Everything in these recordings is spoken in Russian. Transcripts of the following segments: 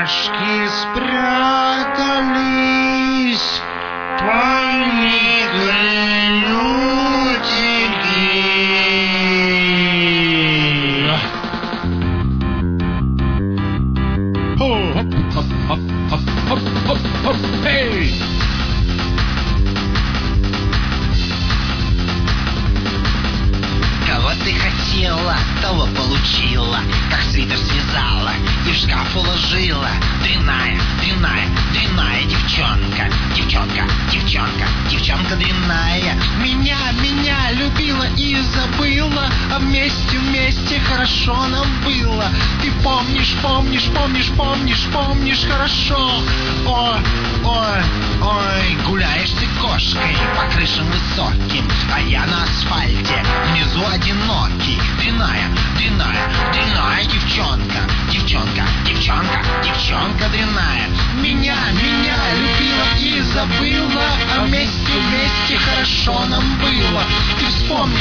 Пташки спрятались, поникли лютики. Хоп-хоп-хоп-хоп-хоп-хоп, эй! Кого ты хотела, того получила, как свитер связала и в шкаф уложила. Дрянная, дрянная, дрянная девчонка, девчонка, девчонка, девчонка дрянная. Меня любила и забыла, а вместе хорошо нам было. Ты помнишь хорошо. Ой, ой, ой, гуляешь ты кошкой по крышам высоким, а я на асфальте внизу одинокий. Дрянная, дрянная, дрянная девчонка, девчонка, девчонка, девчонка дрянная. Меня любила и забыла, а вместе хорошо нам было. Ты вспомни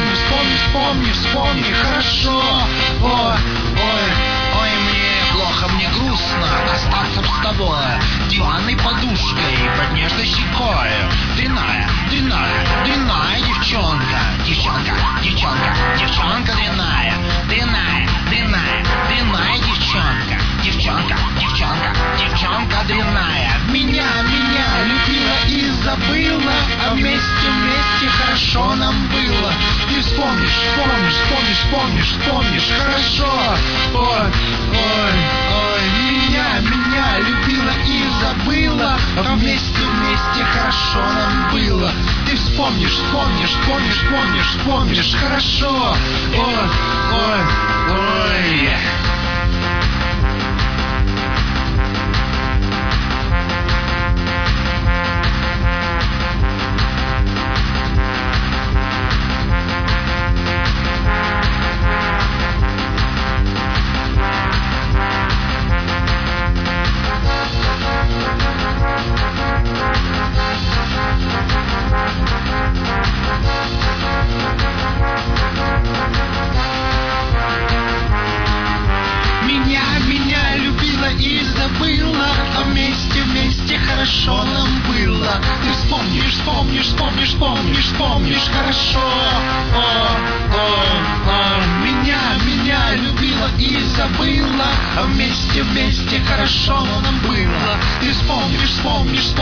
хорошо. Ой, ой, ой, мне плохо, мне грустно остаться с тобой диванной подушкой под нежной щекой. Дрянная, дрянная, дрянная девчонка, девчонка, девчонка, девчонка дрянная, дрянная, дрянная, дрянная девчонка, девчонка, девчонка, девчонка дрянная. Меня любила и забыла, а вместе хорошо нам было. Ты вспомнишь хорошо. Ой, ой, ой, меня любила и забыла, а вместе хорошо нам было. Ты вспомнишь хорошо. Ой, ой, ой. Меня любила и забыла, а вместе хорошо нам было. Ты вспомнишь хорошо. О, меня любила и забыла, а вместе хорошо нам было. Ты вспомнишь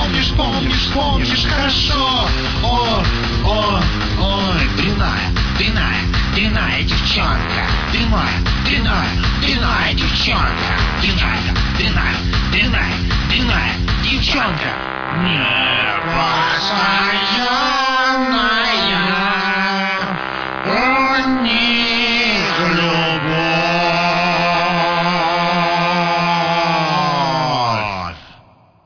хорошо. О, ой, дрянная, дрянная, дрянная девчонка, дрянная, дрянная, дрянная девчонка, дрянная, дрянная, дрянная, дрянная девчонка. Небо свое